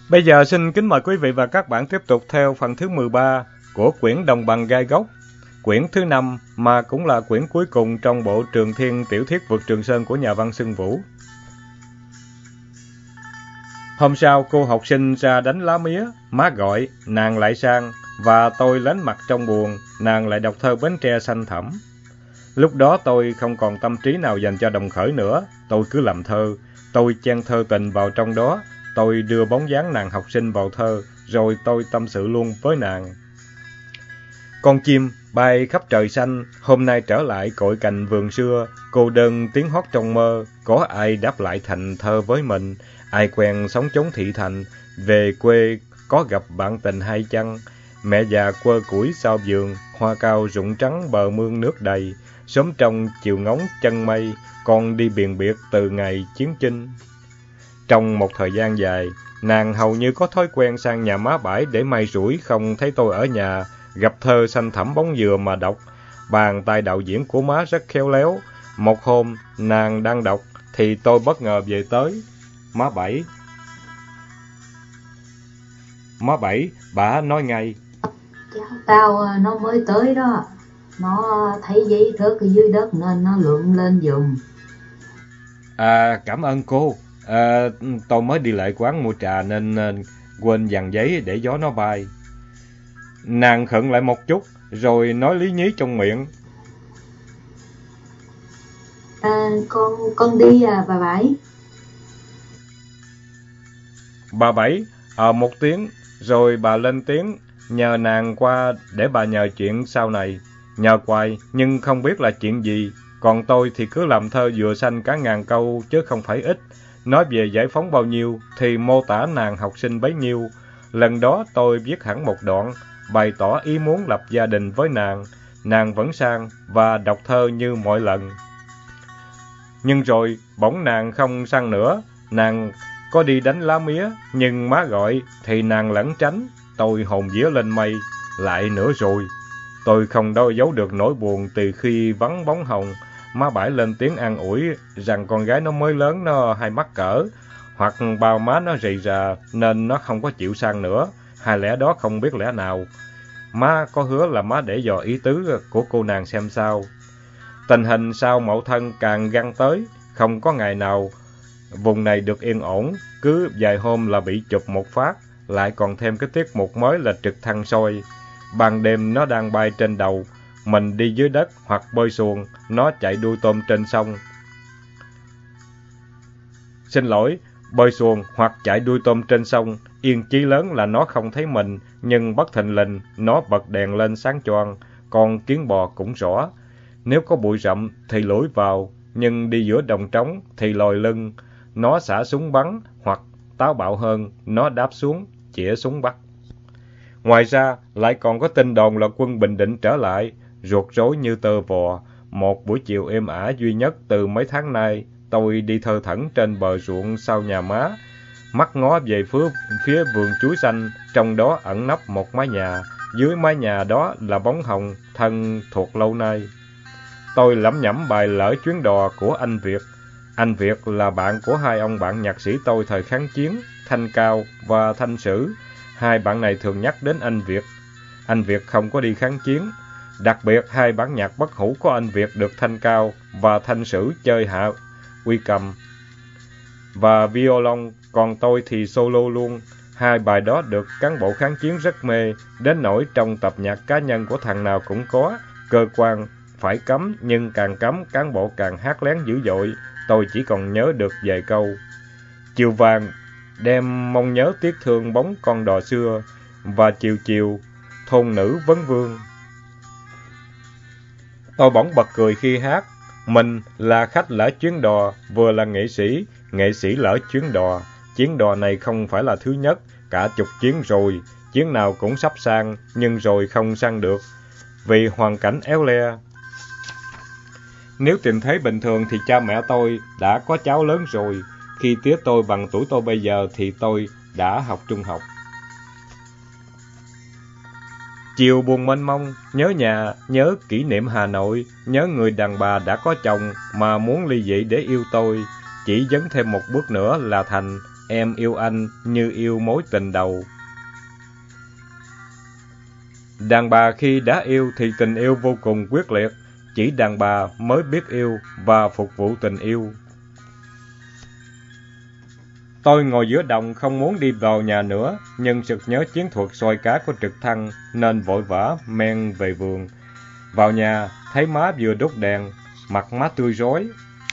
Bây giờ xin kính mời quý vị và các bạn tiếp tục theo phần thứ 13 của quyển Đồng Bằng Gai Góc, quyển thứ 5 mà cũng là quyển cuối cùng trong bộ Trường Thiên tiểu thuyết Vượt Trường Sơn của nhà văn Xuân Vũ. Hôm sau cô học sinh ra đánh lá mía, má gọi, nàng lại sang, và tôi lánh mặt trong buồn, nàng lại đọc thơ Bến Tre xanh thẳm. Lúc đó tôi không còn tâm trí nào dành cho đồng khởi nữa, tôi cứ làm thơ, tôi chen thơ tình vào trong đó, tôi đưa bóng dáng nàng học sinh vào thơ, rồi tôi tâm sự luôn với nàng. Con chim bay khắp trời xanh, hôm nay trở lại cội cành vườn xưa, cô đơn tiếng hót trong mơ, có ai đáp lại thành thơ với mình, ai quen sống chốn thị thành, về quê có gặp bạn tình hay chăng? Mẹ già quơ củi sau vườn, hoa cao rụng trắng bờ mương nước đầy, sớm trong chiều ngóng chân mây, con đi biền biệt từ ngày chiến chinh. Trong một thời gian dài, nàng hầu như có thói quen sang nhà má Bãi để may rủi không thấy tôi ở nhà, gặp thơ xanh thẳm bóng dừa mà đọc. Bàn tay đạo diễn của má rất khéo léo. Một hôm, nàng đang đọc, thì tôi bất ngờ về tới. Má Bảy, bà nói ngay. Cháu tao nó mới tới đó. Nó thấy giấy rớt ở dưới đất nên nó lượm lên giùm. Cảm ơn cô. Tôi mới đi lại quán mua trà nên quên dàn giấy để gió nó bay. Nàng khựng lại một chút, rồi nói lý nhí trong miệng. Con đi bà Bảy. Bà Bảy, một tiếng, rồi bà lên tiếng, nhờ nàng qua để bà nhờ chuyện sau này. Nhờ hoài, nhưng không biết là chuyện gì. Còn tôi thì cứ làm thơ dừa xanh cả ngàn câu, chứ không phải ít. Nói về giải phóng bao nhiêu, thì mô tả nàng học sinh bấy nhiêu. Lần đó tôi viết hẳn một đoạn, bày tỏ ý muốn lập gia đình với nàng. Nàng vẫn sang và đọc thơ như mọi lần. Nhưng rồi, bỗng nàng không sang nữa. Nàng có đi đánh lá mía, nhưng má gọi thì nàng lẩn tránh. Tôi hồn vía lên mây, lại nữa rồi. Tôi không đâu giấu được nỗi buồn từ khi vắng bóng hồng. Má Bãi lên tiếng an ủi rằng con gái nó mới lớn, nó hay mắc cỡ, hoặc bao má nó rầy rà nên nó không có chịu sang nữa. Hay lẽ đó không biết lẽ nào. Má có hứa là má để dò ý tứ của cô nàng xem sao. Tình hình sau Mậu Thân càng găng tới, không có ngày nào vùng này được yên ổn, cứ vài hôm là bị chụp một phát, lại còn thêm cái tiết mục mới là trực thăng soi. Ban đêm nó đang bay trên đầu, mình đi dưới đất hoặc bơi xuồng, nó chạy đuôi tôm trên sông. Xin lỗi, bơi xuồng hoặc chạy đuôi tôm trên sông, yên chí lớn là nó không thấy mình, nhưng bất thình lình, nó bật đèn lên sáng choang, con kiến bò cũng rõ. Nếu có bụi rậm thì lủi vào, nhưng đi giữa đồng trống thì lòi lưng. Nó xả súng bắn, hoặc táo bạo hơn, nó đáp xuống, chĩa súng bắt. Ngoài ra, lại còn có tin đồn là quân Bình Định trở lại, ruột rối như tơ vò. Một buổi chiều êm ả duy nhất từ mấy tháng nay, tôi đi thơ thẩn trên bờ ruộng sau nhà má, mắt ngó về phía vườn chuối xanh, trong đó ẩn nấp một mái nhà, dưới mái nhà đó là bóng hồng thân thuộc lâu nay. Tôi lẩm nhẩm bài Lỡ chuyến đò của anh Việt. Anh Việt là bạn của hai ông bạn nhạc sĩ tôi thời kháng chiến, Thanh Cao và Thanh Sử. Hai bạn này thường nhắc đến anh Việt. Anh Việt không có đi kháng chiến. Đặc biệt, hai bản nhạc bất hủ của anh Việt được Thanh Cao và Thanh Sử chơi hạ uy cầm và violon, còn tôi thì solo luôn. Hai bài đó được cán bộ kháng chiến rất mê, đến nỗi trong tập nhạc cá nhân của thằng nào cũng có. Cơ quan phải cấm, nhưng càng cấm cán bộ càng hát lén dữ dội. Tôi chỉ còn nhớ được vài câu. Chiều vàng đem mong nhớ tiếc thương bóng con đò xưa, và chiều chiều thôn nữ vấn vương. Tôi bỗng bật cười khi hát. Mình là khách lỡ chuyến đò, vừa là nghệ sĩ lỡ chuyến đò. Chuyến đò này không phải là thứ nhất, cả chục chuyến rồi. Chuyến nào cũng sắp sang, nhưng rồi không sang được, vì hoàn cảnh éo le. Nếu tìm thấy bình thường thì cha mẹ tôi đã có cháu lớn rồi. Khi tía tôi bằng tuổi tôi bây giờ thì tôi đã học trung học. Chiều buồn mênh mông, nhớ nhà, nhớ kỷ niệm Hà Nội, nhớ người đàn bà đã có chồng mà muốn ly dị để yêu tôi. Chỉ dấn thêm một bước nữa là thành, em yêu anh như yêu mối tình đầu. Đàn bà khi đã yêu thì tình yêu vô cùng quyết liệt, chỉ đàn bà mới biết yêu và phục vụ tình yêu. Tôi ngồi giữa đồng không muốn đi vào nhà nữa, nhưng sực nhớ chiến thuật soi cá của trực thăng nên vội vã men về vườn. Vào nhà, thấy má vừa đốt đèn, mặt má tươi rói.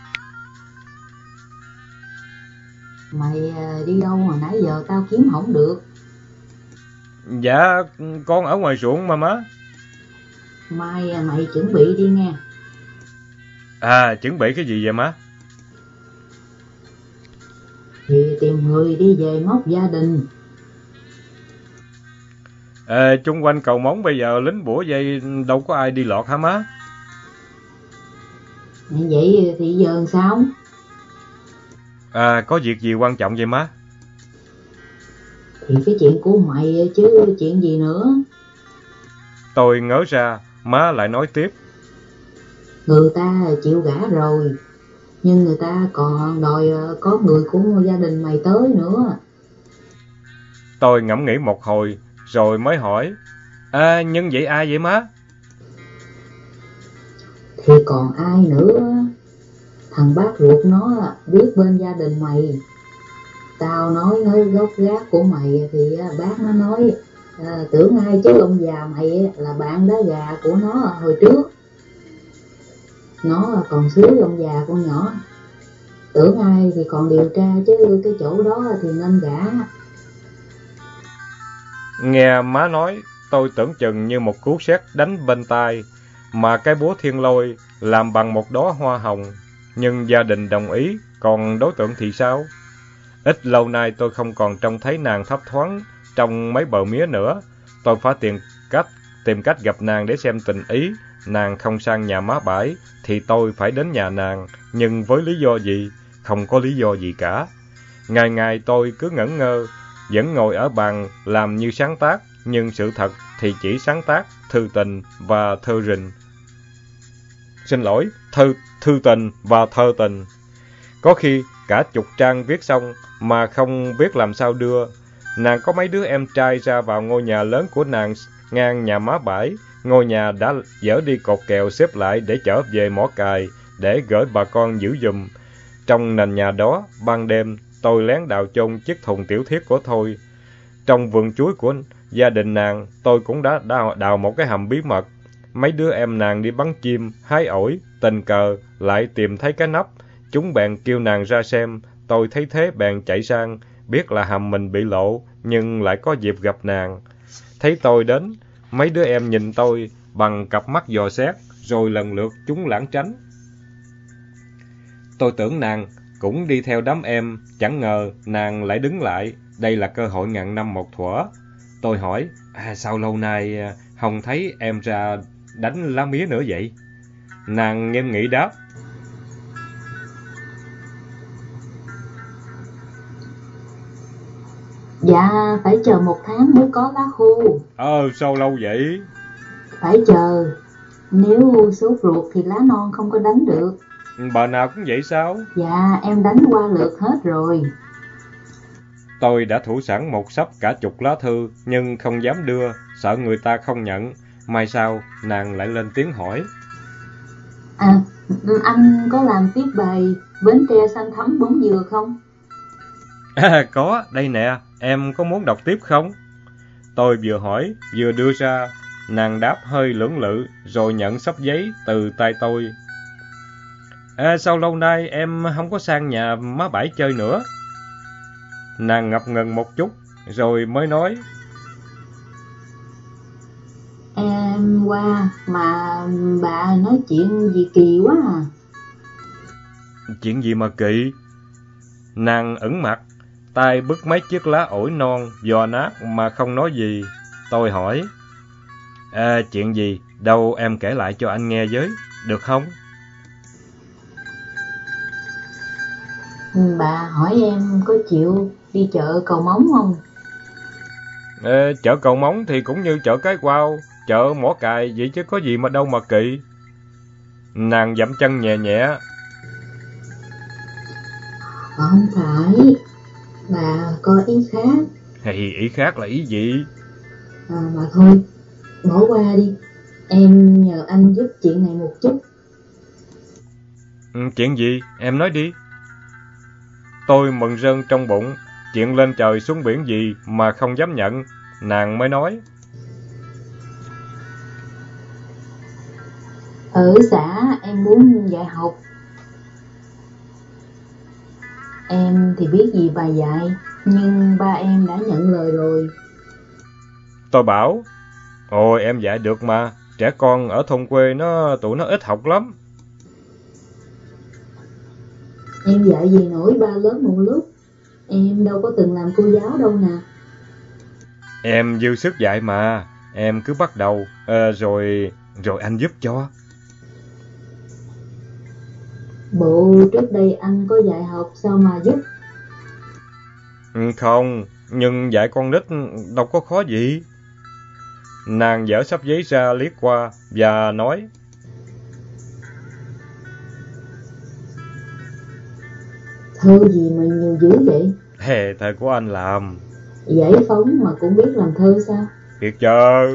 Mày đi đâu mà nãy giờ tao kiếm không được? Dạ, con ở ngoài ruộng mà má. Mai mày chuẩn bị đi nghe. À, chuẩn bị cái gì vậy má? Thì tìm người đi về mốc gia đình. Chung quanh cầu Móng bây giờ lính bủa dây đâu có ai đi lọt hả má? Vậy thì giờ sao? Có việc gì quan trọng vậy má? Thì cái chuyện của mày chứ chuyện gì nữa. Tôi ngớ ra, má lại nói tiếp. Người ta chịu gả rồi, nhưng người ta còn đòi có người của gia đình mày tới nữa. Tôi ngẫm nghĩ một hồi, rồi mới hỏi. Nhưng vậy ai vậy má? Thì còn ai nữa? Thằng bác ruột nó biết bên gia đình mày. Tao nói gốc gác của mày thì bác nó nói tưởng ai chứ ông già mày là bạn đá gà của nó hồi trước. Nó còn xíu ông già con nhỏ. Tưởng ai thì còn điều tra chứ cái chỗ đó thì nên gả. Nghe má nói, tôi tưởng chừng như một cú sét đánh bên tai, mà cái búa thiên lôi làm bằng một đóa hoa hồng. Nhưng gia đình đồng ý, còn đối tượng thì sao? Ít lâu nay tôi không còn trông thấy nàng thấp thoáng trong mấy bờ mía nữa. Tôi phải tìm cách gặp nàng để xem tình ý. Nàng không sang nhà má Bãi thì tôi phải đến nhà nàng, nhưng với lý do gì? Không có lý do gì cả. Ngày ngày tôi cứ ngẩn ngơ, vẫn ngồi ở bàn làm như sáng tác, nhưng sự thật thì chỉ sáng tác thư tình và thơ rình. Xin lỗi, thư tình và thơ tình. Có khi cả chục trang viết xong mà không biết làm sao đưa. Nàng có mấy đứa em trai ra vào ngôi nhà lớn của nàng ngang nhà má Bãi. Ngôi nhà đã dỡ đi cột kèo xếp lại để chở về mỏ cài, để gửi bà con giữ giùm. Trong nền nhà đó, ban đêm, tôi lén đào chôn chiếc thùng tiểu thuyết của Thôi. Trong vườn chuối của gia đình nàng, tôi cũng đã đào một cái hầm bí mật. Mấy đứa em nàng đi bắn chim, hái ổi, tình cờ lại tìm thấy cái nắp. Chúng bèn kêu nàng ra xem, tôi thấy thế bèn chạy sang, biết là hầm mình bị lộ, nhưng lại có dịp gặp nàng. Thấy tôi đến, mấy đứa em nhìn tôi bằng cặp mắt dò xét, rồi lần lượt chúng lảng tránh. Tôi tưởng nàng cũng đi theo đám em, chẳng ngờ nàng lại đứng lại, đây là cơ hội ngàn năm một thuở. Tôi hỏi, sao lâu nay không thấy em ra đánh lá mía nữa vậy? Nàng nghiêm nghị đáp. Dạ, phải chờ 1 tháng mới có lá khô. Sao lâu vậy? Phải chờ, nếu sốt ruột thì lá non không có đánh được. Bà nào cũng vậy sao? Dạ, em đánh qua lượt hết rồi. Tôi đã thủ sẵn một xấp cả chục lá thư, nhưng không dám đưa, sợ người ta không nhận. Mai sau, nàng lại lên tiếng hỏi. Anh có làm tiếp bài Bến Tre xanh thắm bóng dừa không? Có, đây nè, em có muốn đọc tiếp không? Tôi vừa hỏi, vừa đưa ra, nàng đáp hơi lưỡng lự, rồi nhận xấp giấy từ tay tôi. Sao lâu nay em không có sang nhà má Bãi chơi nữa? Nàng ngập ngừng một chút, rồi mới nói. Em qua mà bà nói chuyện gì kỳ quá à. Chuyện gì mà kỳ? Nàng ửng mặt, tay bứt mấy chiếc lá ổi non, giò nát mà không nói gì. Tôi hỏi. Chuyện gì? Đâu em kể lại cho anh nghe với, được không? Bà hỏi em có chịu đi chợ Cầu Móng không? Chợ Cầu Móng thì cũng như chợ Cái Quao, chợ Mỏ Cài vậy chứ có gì mà đâu mà kỳ. Nàng dậm chân nhẹ nhẹ. Không phải, Bà có ý khác. Hay ý khác là ý gì? Mà thôi, bỏ qua đi. Em nhờ anh giúp chuyện này một chút. Chuyện gì? Em nói đi. Tôi mừng rơn trong bụng, chuyện lên trời xuống biển gì mà không dám nhận, nàng mới nói. Ở xã em muốn dạy học. Em thì biết gì bà dạy, nhưng ba em đã nhận lời rồi. Tôi bảo, ôi em dạy được mà, trẻ con ở thôn quê tụi nó ít học lắm. Em dạy gì nổi ba lớp một lúc. Em đâu có từng làm cô giáo đâu nè. Em dư sức dạy mà, em cứ bắt đầu, rồi anh giúp cho. Bộ trước đây anh có dạy học sao mà giúp. Không, nhưng dạy con nít đâu có khó gì. Nàng dở sắp giấy ra liếc qua và nói. Thơ gì mà nhiều dữ vậy? Thơ của anh làm. Giải phóng mà cũng biết làm thơ sao? Thiệt chờ.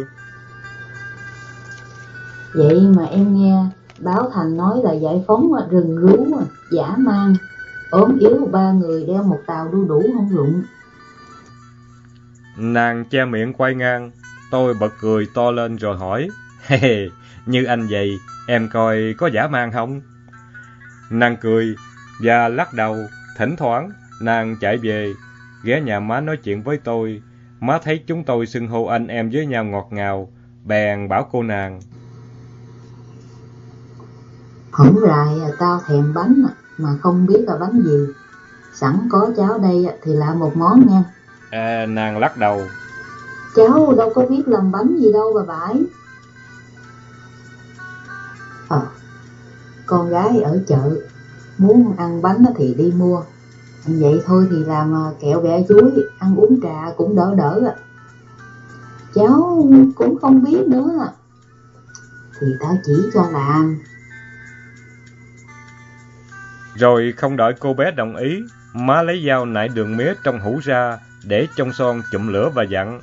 Vậy mà em nghe báo Thành nói là giải phóng rừng rú, dã man, ốm yếu ba người đeo một tàu đu đủ không rụng. Nàng che miệng quay ngang, tôi bật cười to lên rồi hỏi, như anh vậy, em coi có dã man không? Nàng cười và lắc đầu, thỉnh thoảng nàng chạy về, ghé nhà má nói chuyện với tôi. Má thấy chúng tôi xưng hô anh em với nhau ngọt ngào, bèn bảo cô nàng. Hổng rày tao thèm bánh mà không biết là bánh gì. Sẵn có cháu đây thì làm một món nha. Nàng lắc đầu. Cháu đâu có biết làm bánh gì đâu bà bãi. Con gái ở chợ, muốn ăn bánh thì đi mua. Vậy thôi thì làm kẹo bẹ chuối, ăn uống trà cũng đỡ đỡ. Cháu cũng không biết nữa, thì tao chỉ cho làm. Rồi không đợi cô bé đồng ý, má lấy dao nại đường mía trong hũ ra, để trong son chụm lửa và dặn.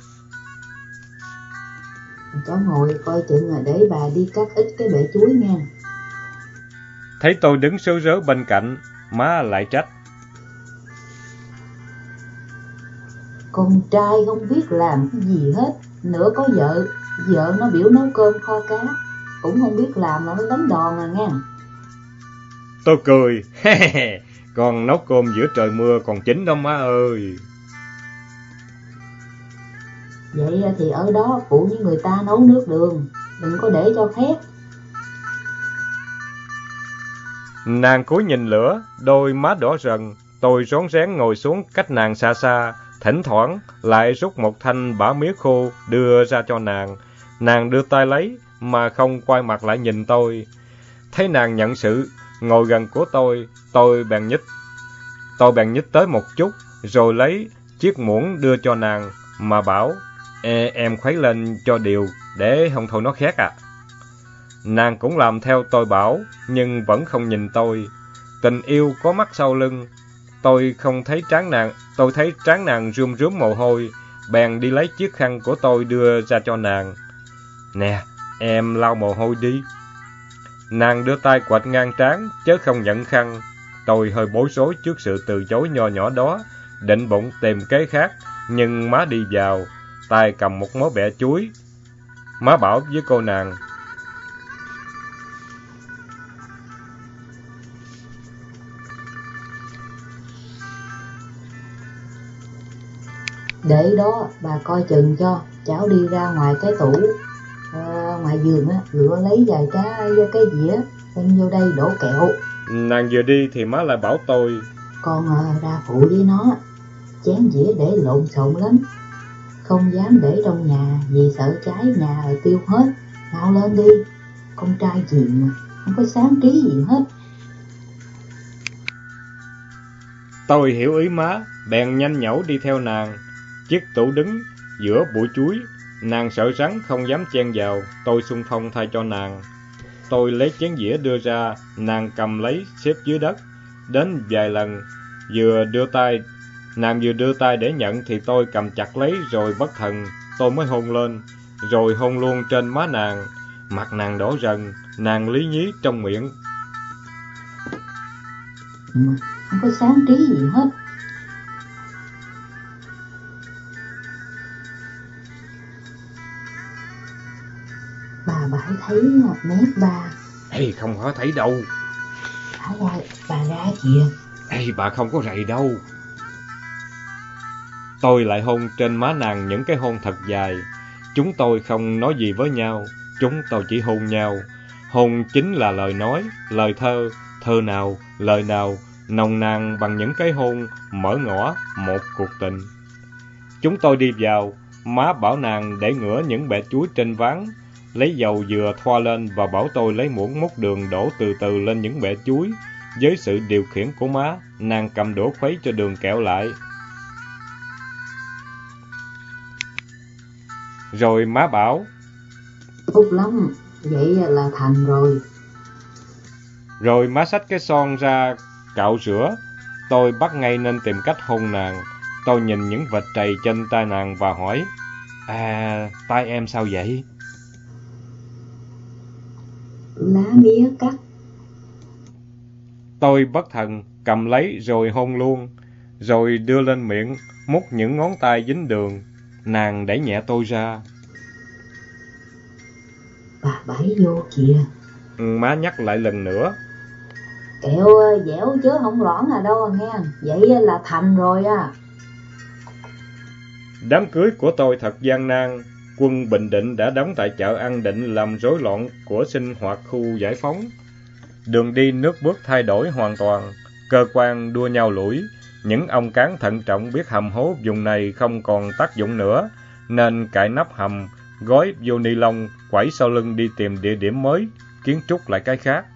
Cháu ngồi coi chừng để bà đi cắt ít cái bẹ chuối nha. Thấy tôi đứng sớ rớ bên cạnh, má lại trách. Con trai không biết làm cái gì hết, nữa có vợ nó biểu nấu cơm kho cá, cũng không biết làm là nó đánh đòn nghe. Tôi cười, còn nấu cơm giữa trời mưa còn chín đâu má ơi. Vậy thì ở đó phụ với người ta nấu nước đường, đừng có để cho khét. Nàng cúi nhìn lửa, đôi má đỏ rần, tôi rón rén ngồi xuống cách nàng xa xa, thỉnh thoảng lại rút một thanh bã mía khô đưa ra cho nàng. Nàng đưa tay lấy mà không quay mặt lại nhìn tôi. Thấy nàng nhận sự, ngồi gần của tôi bèn nhích tới một chút, rồi lấy chiếc muỗng đưa cho nàng, mà bảo, em khuấy lên cho đều, để không thôi nó khét à. Nàng cũng làm theo tôi bảo, nhưng vẫn không nhìn tôi. Tình yêu có mắt sau lưng. Tôi thấy trán nàng rơm rớm mồ hôi, bèn đi lấy chiếc khăn của tôi đưa ra cho nàng. Nè, em lau mồ hôi đi. Nàng đưa tay quệt ngang trán, chớ không nhận khăn. Tôi hơi bối rối trước sự từ chối nho nhỏ đó, định bụng tìm kế khác, nhưng má đi vào, tay cầm một mớ bẹ chuối. Má bảo với cô nàng, Để đó bà coi chừng cho, cháu đi ra ngoài cái tủ, ngoài giường lựa lấy vài cái dĩa, đem vô đây đổ kẹo. Nàng vừa đi thì má lại bảo tôi, Con ra phụ với nó, chén dĩa để lộn xộn lắm, không dám để trong nhà vì sợ cháy nhà tiêu hết. Mau lên đi, con trai gì mà không có sáng trí gì hết. tôi hiểu ý má, bèn nhanh nhẩu đi theo nàng. Chiếc tủ đứng giữa bụi chuối, nàng sợ rắn không dám chen vào, tôi xung phong thay cho nàng. Tôi lấy chén dĩa đưa ra, nàng cầm lấy xếp dưới đất. Đến vài lần, vừa đưa tay Nàng vừa đưa tay để nhận thì tôi cầm chặt lấy, rồi bất thần tôi mới hôn lên, rồi hôn luôn trên má nàng. Mặt nàng đỏ rần, nàng lý nhí trong miệng: Không có sáng trí gì hết. Bà phải thấy mép ba. Ê, không có thấy đâu. Bà ra kìa. Ê, bà không có rầy đâu. Tôi lại hôn trên má nàng những cái hôn thật dài. Chúng tôi không nói gì với nhau, chúng tôi chỉ hôn nhau. Hôn chính là lời nói, lời thơ, thơ nào, lời nào, nồng nàn bằng những cái hôn mở ngỏ một cuộc tình. Chúng tôi đi vào, má bảo nàng để ngửa những bẹ chuối trên ván, lấy dầu dừa thoa lên và bảo tôi lấy muỗng múc đường đổ từ từ lên những bẹ chuối. Với sự điều khiển của má, nàng cầm đũa khuấy cho đường kẹo lại. Rồi má bảo: Tốt lắm, vậy là thành rồi. Rồi má xách cái son ra cạo rửa. Tôi bắt ngay nên tìm cách hôn nàng. Tôi nhìn những vệt trầy trên tay nàng và hỏi: tay em sao vậy? Lá mía cắt. Tôi bất thần cầm lấy rồi hôn luôn, rồi đưa lên miệng, mút những ngón tay dính đường. Nàng đẩy nhẹ tôi ra. Bà bẫy vô kìa. Má nhắc lại lần nữa: Kẹo dẻo chứ không loãng đâu nghe. Vậy là thành rồi à. Đám cưới của tôi thật gian nan. Quân Bình Định đã đóng tại chợ An Định làm rối loạn của sinh hoạt khu giải phóng. Đường đi nước bước thay đổi hoàn toàn, cơ quan đua nhau lủi. Những ông cán thận trọng biết hầm hố vùng này không còn tác dụng nữa, nên cạy nắp hầm, gói vô ni lông, quẩy sau lưng đi tìm địa điểm mới, kiến trúc lại cái khác.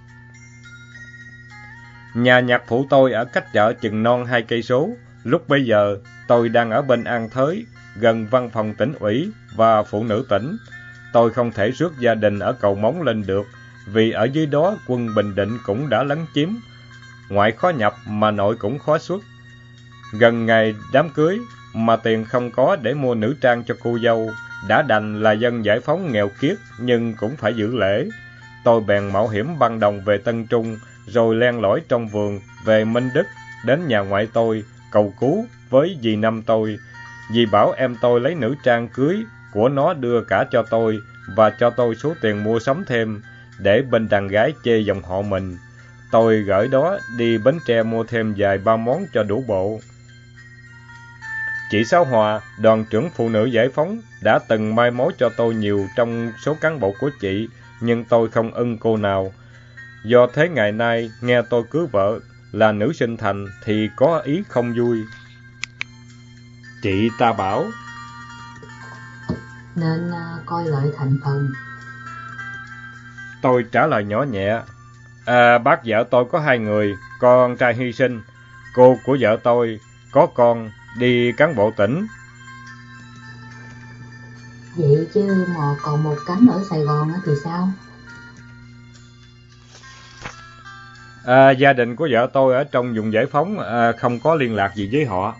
Nhà nhạc phụ tôi ở cách chợ chừng non 2 cây số. Lúc bấy giờ, tôi đang ở bên An Thới, gần văn phòng tỉnh ủy và phụ nữ tỉnh. Tôi không thể rước gia đình ở Cầu Móng lên được, vì ở dưới đó quân Bình Định cũng đã lấn chiếm. Ngoại khó nhập mà nội cũng khó xuất. Gần ngày đám cưới mà tiền không có để mua nữ trang cho cô dâu, đã đành là dân giải phóng nghèo kiết nhưng cũng phải giữ lễ. Tôi bèn mạo hiểm băng đồng về Tân Trung, rồi len lỏi trong vườn về Minh Đức, đến nhà ngoại tôi cầu cứu với dì Năm tôi. Dì bảo em tôi lấy nữ trang cưới của nó đưa cả cho tôi và cho tôi số tiền mua sắm thêm, để bên đàn gái chê dòng họ mình. Tôi gửi đó đi Bến Tre mua thêm vài ba món cho đủ bộ. Chị Sáu Hòa, đoàn trưởng phụ nữ giải phóng, đã từng mai mối cho tôi nhiều trong số cán bộ của chị, nhưng tôi không ưng cô nào. Do thế ngày nay nghe tôi cưới vợ là nữ sinh thành thì có ý không vui. Chị ta bảo nên coi lại thành phần. Tôi trả lời nhỏ nhẹ: bác vợ tôi có 2 người, con trai hy sinh. Cô của vợ tôi có con đi cán bộ tỉnh. Vậy chứ mà còn một cánh ở Sài Gòn thì sao? Gia đình của vợ tôi ở trong vùng giải phóng, không có liên lạc gì với họ.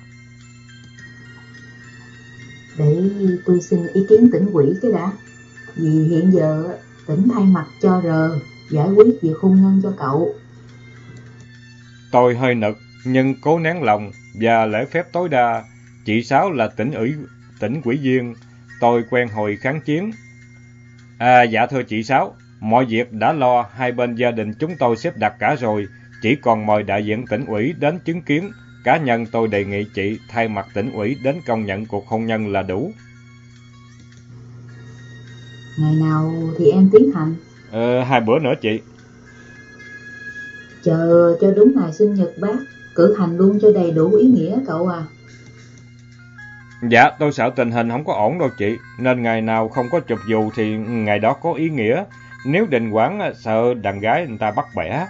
Để tôi xin ý kiến tỉnh ủy cái đã. Vì hiện giờ tỉnh thay mặt cho giải quyết việc hôn nhân cho cậu. Tôi hơi nực nhưng cố nén lòng và lễ phép tối đa. Chị Sáu là tỉnh ủy viên, tôi quen hồi kháng chiến. Dạ thưa chị Sáu, mọi việc đã lo, hai bên gia đình chúng tôi xếp đặt cả rồi, chỉ còn mời đại diện tỉnh ủy đến chứng kiến. Cá nhân tôi đề nghị chị thay mặt tỉnh ủy đến công nhận cuộc hôn nhân là đủ. Ngày nào thì em tiến hành? 2 bữa nữa chị. Chờ cho đúng ngày sinh nhật bác, cử hành luôn cho đầy đủ ý nghĩa cậu à. Dạ, tôi sợ tình hình không có ổn đâu chị, nên ngày nào không có chụp dù thì ngày đó có ý nghĩa. Nếu đình hoãn sợ đàn gái người ta bắt bẻ.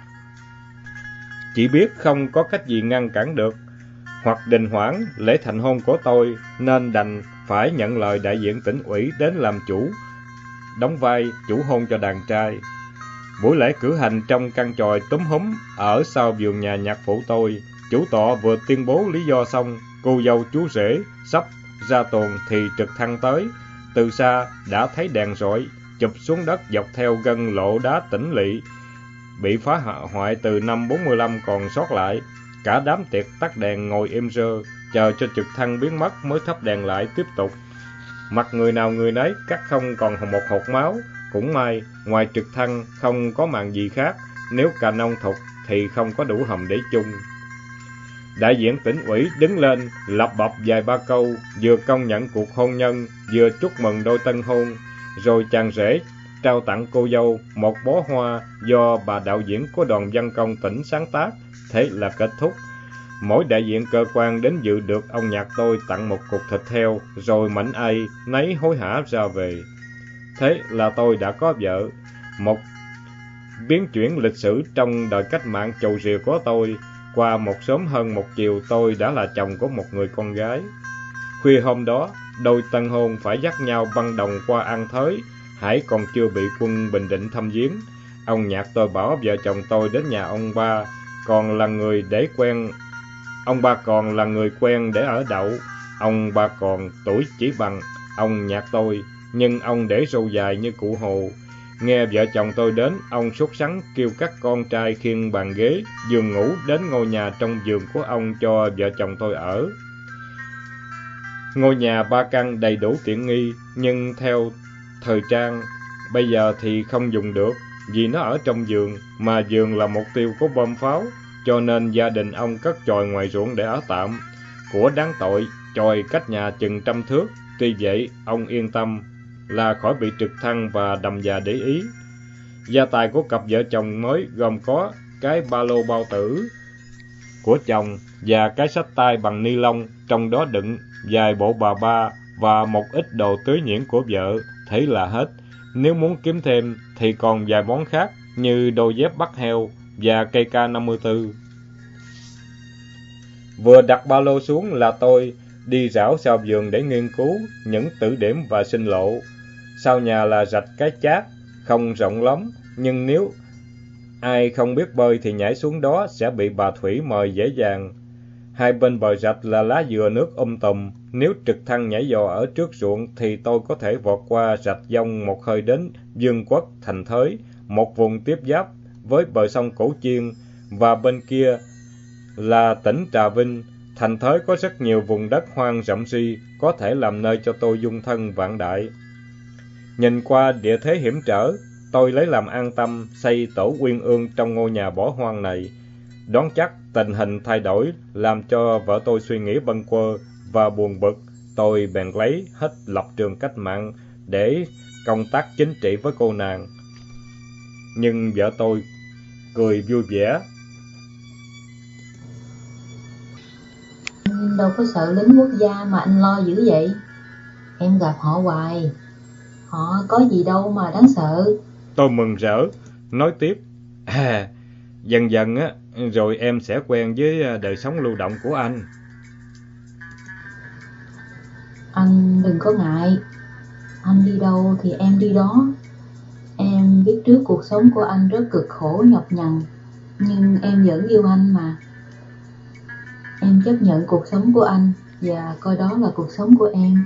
Chị biết không có cách gì ngăn cản được. Hoặc đình hoãn lễ thành hôn của tôi, nên đành phải nhận lời đại diện tỉnh ủy đến làm chủ, đóng vai chủ hôn cho đàn trai. Buổi lễ cử hành trong căn chòi túm húm ở sau vườn nhà nhạc phụ tôi Chủ tọa vừa tuyên bố lý do xong, cô dâu chú rể sắp ra tuồng thì trực thăng tới. Từ xa đã thấy đèn rọi, chụp xuống đất dọc theo gân lộ đá tĩnh lỵ, bị phá hoại từ năm 45 còn sót lại. Cả đám tiệc tắt đèn ngồi im rơ, chờ cho trực thăng biến mất mới thắp đèn lại tiếp tục. Mặt người nào người nấy cắt không còn một hột máu. Cũng may, ngoài trực thăng không có màn gì khác, nếu cà nông thục thì không có đủ hầm để chung. Đại diện tỉnh ủy đứng lên lặp bập vài ba câu, vừa công nhận cuộc hôn nhân, vừa chúc mừng đôi tân hôn, rồi chàng rể trao tặng cô dâu một bó hoa do bà đạo diễn của đoàn văn công tỉnh sáng tác. Thế là kết thúc. Mỗi đại diện cơ quan đến dự được ông nhạc tôi tặng một cục thịt heo, rồi mảnh ai nấy hối hả ra về. Thế là tôi đã có vợ. Một biến chuyển lịch sử trong đời cách mạng chầu rìa của tôi. Qua một sớm hơn một chiều, tôi đã là chồng của một người con gái. Khuya hôm đó, đôi tân hôn phải dắt nhau băng đồng qua An Thới, Hải còn chưa bị quân Bình Định thăm viếng. Ông nhạc tôi bảo vợ chồng tôi đến nhà ông ba, còn là người quen để ở đậu. Ông ba còn tuổi chỉ bằng ông nhạc tôi, nhưng ông để râu dài như cụ Hồ. Nghe vợ chồng tôi đến, ông sốt sắng kêu các con trai khiêng bàn ghế, giường ngủ đến ngôi nhà trong vườn của ông cho vợ chồng tôi ở. Ngôi nhà 3 căn đầy đủ tiện nghi, nhưng theo thời trang, bây giờ thì không dùng được, vì nó ở trong vườn, mà vườn là mục tiêu của bom pháo, cho nên gia đình ông cất chòi ngoài ruộng để ở tạm. Của đáng tội, chòi cách nhà chừng 100 thước, tuy vậy ông yên tâm là khỏi bị trực thăng và đầm già để ý. Gia tài của cặp vợ chồng mới gồm có cái ba lô bao tử của chồng và cái xách tay bằng ni lông, trong đó đựng vài bộ bà ba và một ít đồ tưới nhuyễn của vợ, thế là hết. Nếu muốn kiếm thêm thì còn vài món khác như đôi dép bắt heo và cây K54. Vừa đặt ba lô xuống là tôi đi rảo sau vườn để nghiên cứu những tử điểm và sinh lộ. Sau nhà là rạch Cái Chát, không rộng lắm, nhưng nếu ai không biết bơi thì nhảy xuống đó sẽ bị bà Thủy mời dễ dàng. Hai bên bờ rạch là lá dừa nước tùm. Nếu trực thăng nhảy dò ở trước ruộng thì tôi có thể vọt qua rạch dông một hơi đến Dương Quốc, Thành Thới, một vùng tiếp giáp với bờ sông Cổ Chiên, và bên kia là tỉnh Trà Vinh. Thành Thới có rất nhiều vùng đất hoang rộng ri, có thể làm nơi cho tôi dung thân vạn đại. Nhìn qua địa thế hiểm trở, tôi lấy làm an tâm xây tổ uyên ương trong ngôi nhà bỏ hoang này. Đoán chắc tình hình thay đổi làm cho vợ tôi suy nghĩ bâng quơ và buồn bực. Tôi bèn lấy hết lập trường cách mạng để công tác chính trị với cô nàng. Nhưng vợ tôi cười vui vẻ. Đâu có sợ lính quốc gia mà anh lo dữ vậy. Em gặp họ hoài, họ có gì đâu mà đáng sợ. Tôi mừng rỡ, nói tiếp. Dần dần á, rồi em sẽ quen với đời sống lưu động của anh. Anh đừng có ngại, anh đi đâu thì em đi đó. Em biết trước cuộc sống của anh rất cực khổ nhọc nhằn, nhưng em vẫn yêu anh mà. Em chấp nhận cuộc sống của anh và coi đó là cuộc sống của em.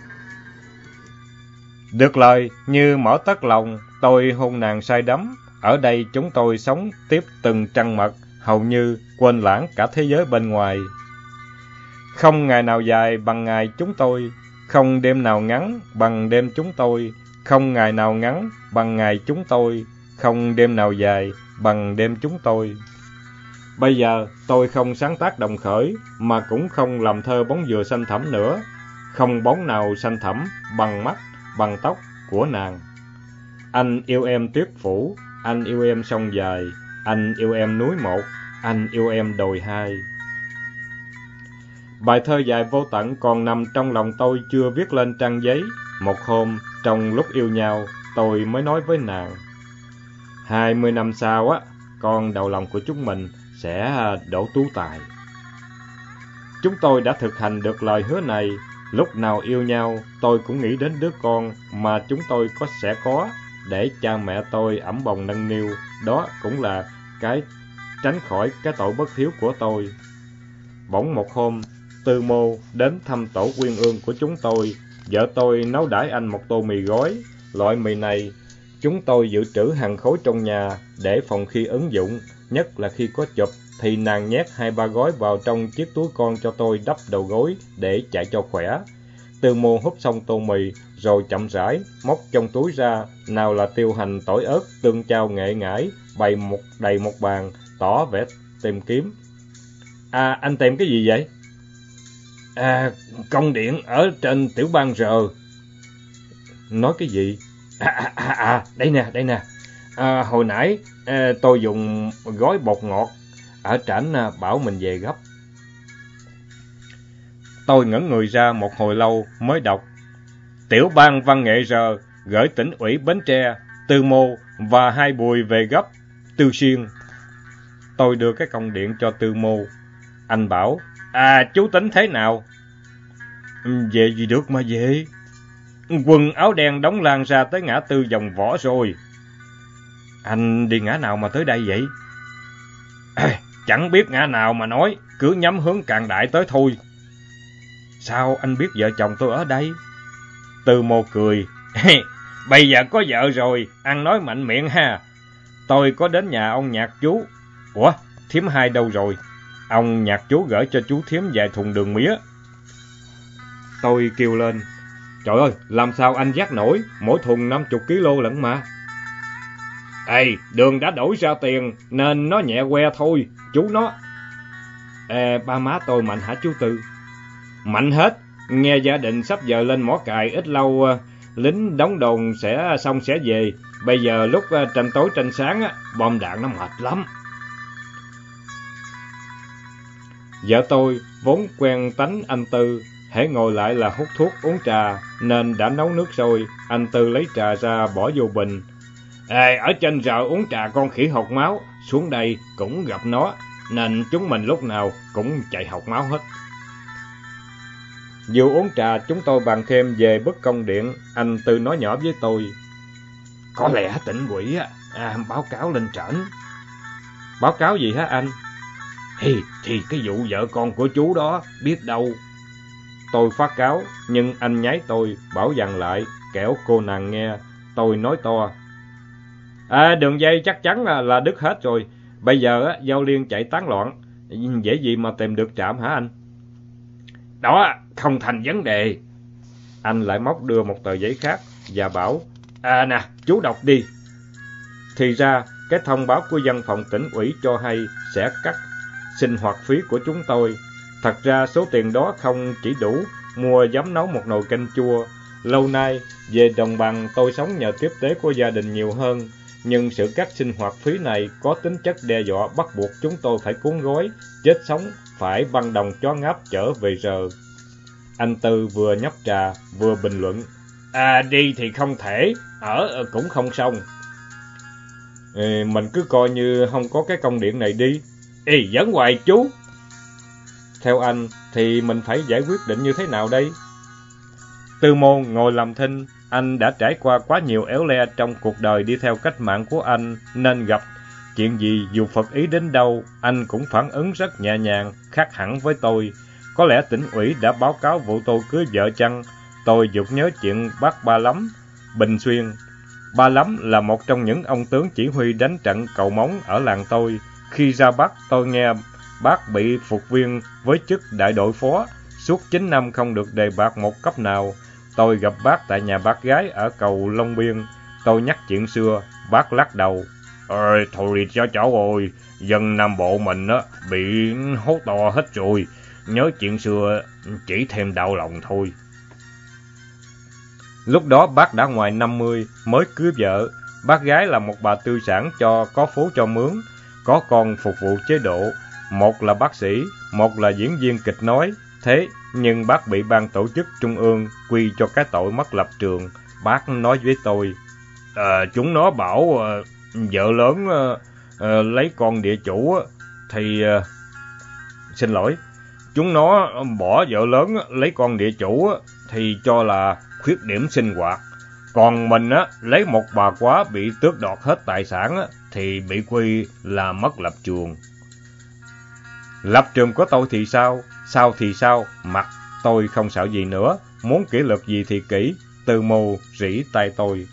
Được lời, như mỏ tất lòng, tôi hôn nàng say đắm. Ở đây chúng tôi sống tiếp từng trăng mật, hầu như quên lãng cả thế giới bên ngoài. Không ngày nào dài bằng ngày chúng tôi, không đêm nào ngắn bằng đêm chúng tôi, không ngày nào ngắn bằng ngày chúng tôi, không đêm nào dài bằng đêm chúng tôi. Bây giờ tôi không sáng tác đồng khởi, mà cũng không làm thơ bóng dừa xanh thẳm nữa. Không bóng nào xanh thẳm bằng mắt, bằng tóc của nàng. Anh yêu em tuyết phủ, anh yêu em sông dài, anh yêu em núi một, anh yêu em đồi hai. Bài thơ dài vô tận còn nằm trong lòng tôi chưa viết lên trang giấy. Một hôm, trong lúc yêu nhau, tôi mới nói với nàng. 20 năm sau á, con đầu lòng của chúng mình sẽ đỗ tú tài. Chúng tôi đã thực hành được lời hứa này. Lúc nào yêu nhau, tôi cũng nghĩ đến đứa con mà chúng tôi sẽ có, để cha mẹ tôi ẵm bồng nâng niu. Đó cũng là cái tránh khỏi cái tội bất hiếu của tôi. Bỗng một hôm, Tư Mô đến thăm tổ quyên ương của chúng tôi. Vợ tôi nấu đãi anh một tô mì gói. Loại mì này chúng tôi dự trữ hàng khối trong nhà để phòng khi ứng dụng, nhất là khi có chụp thì nàng nhét 2-3 gói vào trong chiếc túi con cho tôi đắp đầu gối để chạy cho khỏe. Tư Mô húp xong tô mì rồi chậm rãi móc trong túi ra, nào là tiêu hành, tỏi ớt, tương chao nghệ ngải, bày đầy một bàn, tỏ vẻ tìm kiếm. À, anh tìm cái gì vậy? À, công điện ở trên tiểu bang R. Nói cái gì? Đây nè. Hồi nãy tôi dùng gói bột ngọt, ở trển bảo mình về gấp. Tôi ngẩn người ra một hồi lâu mới đọc. Tiểu bang văn nghệ R gửi tỉnh ủy Bến Tre, Tư Mô và 2 buổi về gấp, Tư Xuyên. Tôi đưa cái công điện cho Tư Mô. Anh bảo, chú tính thế nào? Về gì được mà về. Quần áo đen đóng lan ra tới ngã tư Dòng Võ rồi. Anh đi ngã nào mà tới đây vậy? Chẳng biết ngã nào mà nói, cứ nhắm hướng Càn Đại tới thôi. Sao anh biết vợ chồng tôi ở đây? Tư Mô cười. Bây giờ có vợ rồi, ăn nói mạnh miệng ha. Tôi có đến nhà ông Nhạc chú. Ủa, thím Hai đâu rồi? Ông Nhạc chú gửi cho chú thím vài thùng đường mía. Tôi kêu lên. Trời ơi, làm sao anh vác nổi, mỗi thùng 50 kg lận mà. Ê, đường đã đổi ra tiền, nên nó nhẹ que thôi, chú nó. Ba má tôi mạnh hả chú Tư? Mạnh hết, nghe gia đình sắp giờ lên mỏ cày, ít lâu lính đóng đồn sẽ xong sẽ về. Bây giờ lúc tranh tối tranh sáng, bom đạn nó mệt lắm. Vợ tôi vốn quen tánh anh Tư, hễ ngồi lại là hút thuốc uống trà, nên đã nấu nước sôi, anh Tư lấy trà ra bỏ vô bình. Ở trên giờ uống trà con khỉ hột máu, xuống đây cũng gặp nó, nên chúng mình lúc nào cũng chạy hột máu hết. Vừa uống trà chúng tôi bàn thêm về bức công điện. Anh Tư nói nhỏ với tôi. Có lẽ tỉnh ủy báo cáo lên trển. Báo cáo gì hả anh? Thì cái vụ vợ con của chú đó, biết đâu. Tôi phát cáo, nhưng anh nháy tôi, bảo dằn lại, kẻo cô nàng nghe. Tôi nói to. Đường dây chắc chắn là đứt hết rồi. Bây giờ giao liên chạy tán loạn. Dễ gì mà tìm được trạm hả anh? Đó, không thành vấn đề. Anh lại móc đưa một tờ giấy khác và bảo. Nè, chú đọc đi. Thì ra, cái thông báo của văn phòng tỉnh ủy cho hay sẽ cắt sinh hoạt phí của chúng tôi. Thật ra số tiền đó không chỉ đủ mua giấm nấu một nồi canh chua. Lâu nay, về đồng bằng tôi sống nhờ tiếp tế của gia đình nhiều hơn. Nhưng sự cắt sinh hoạt phí này có tính chất đe dọa bắt buộc chúng tôi phải cuốn gói, chết sống, phải băng đồng chó ngáp trở về giờ. Anh Tư vừa nhấp trà, vừa bình luận. Đi thì không thể, ở cũng không xong. Mình cứ coi như không có cái công điện này đi. Dẫn hoài chú. Theo anh thì mình phải giải quyết định như thế nào đây? Tư Mô ngồi làm thinh. Anh đã trải qua quá nhiều éo le trong cuộc đời đi theo cách mạng của anh, nên gặp chuyện gì dù phật ý đến đâu, anh cũng phản ứng rất nhẹ nhàng, khác hẳn với tôi. Có lẽ tỉnh ủy đã báo cáo vụ tôi cưới vợ chăng? Tôi vụt nhớ chuyện bác Ba Lắm, Bình Xuyên. Ba Lắm là một trong những ông tướng chỉ huy đánh trận Cầu Móng ở làng tôi. Khi ra Bắc, tôi nghe bác bị phục viên với chức đại đội phó, suốt 9 năm không được đề bạt một cấp nào. Tôi gặp bác tại nhà bác gái ở cầu Long Biên. Tôi nhắc chuyện xưa, bác lắc đầu. Thôi cho cháu ơi, dân Nam Bộ mình bị hốt to hết rồi. Nhớ chuyện xưa chỉ thêm đau lòng thôi. Lúc đó bác đã ngoài 50, mới cưới vợ. Bác gái là một bà tư sản cho có phố cho mướn, có con phục vụ chế độ. Một là bác sĩ, một là diễn viên kịch nói. Thế nhưng bác bị ban tổ chức trung ương quy cho cái tội mất lập trường. Bác nói với tôi. Chúng nó bảo vợ lớn lấy con địa chủ thì... Xin lỗi, chúng nó bỏ vợ lớn lấy con địa chủ thì cho là khuyết điểm sinh hoạt. Còn mình lấy một bà quá bị tước đoạt hết tài sản thì bị quy là mất lập trường. Lập trường của tôi thì sao? Sao thì sao? Mặt tôi không sợ gì nữa. Muốn kỷ luật gì thì kỷ. Từ mù rỉ tai tôi.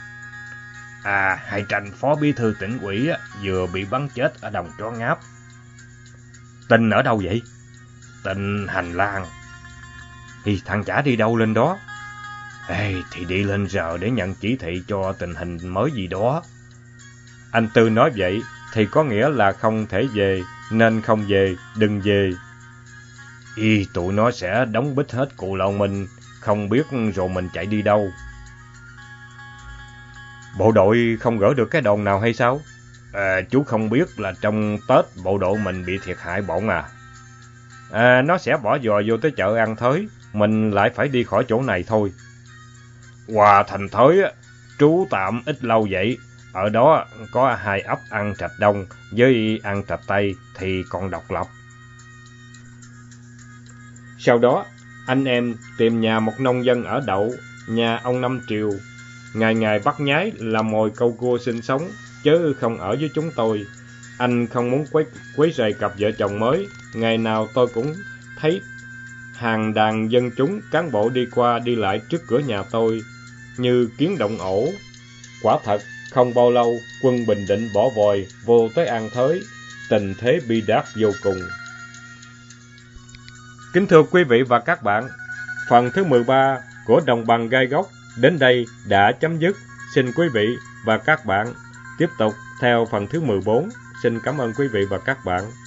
Hai Tranh phó bí thư tỉnh ủy vừa bị bắn chết ở đồng Chó Ngáp. Tình ở đâu vậy? Tình hành lang. Thì thằng Chả đi đâu lên đó? Thì đi lên giờ để nhận chỉ thị cho tình hình mới gì đó. Anh Tư nói vậy thì có nghĩa là không thể về, nên không về, đừng về. Tụi nó sẽ đóng bít hết Cù Lao Minh, không biết rồi mình chạy đi đâu. Bộ đội không gỡ được cái đòn nào hay sao? Chú không biết là trong Tết bộ đội mình bị thiệt hại bọn nó sẽ bỏ giò vô tới chợ An Thới, mình lại phải đi khỏi chỗ này thôi. Qua thành Thới trú tạm ít lâu vậy. Ở đó có 2 ấp An Trạch Đông với An Trạch Tây thì còn độc lập. Sau đó, anh em tìm nhà một nông dân ở Đậu, nhà ông Năm Triều. Ngày ngày bắt nhái làm mồi câu cua sinh sống, chứ không ở với chúng tôi. Anh không muốn quấy rầy cặp vợ chồng mới. Ngày nào tôi cũng thấy hàng đàn dân chúng, cán bộ đi qua đi lại trước cửa nhà tôi như kiến động ổ. Quả thật, không bao lâu, quân Bình Định bỏ vòi vô tới An Thới, tình thế bi đát vô cùng. Kính thưa quý vị và các bạn, phần thứ 13 của Đồng Bằng Gai Góc đến đây đã chấm dứt. Xin quý vị và các bạn tiếp tục theo phần thứ 14. Xin cảm ơn quý vị và các bạn.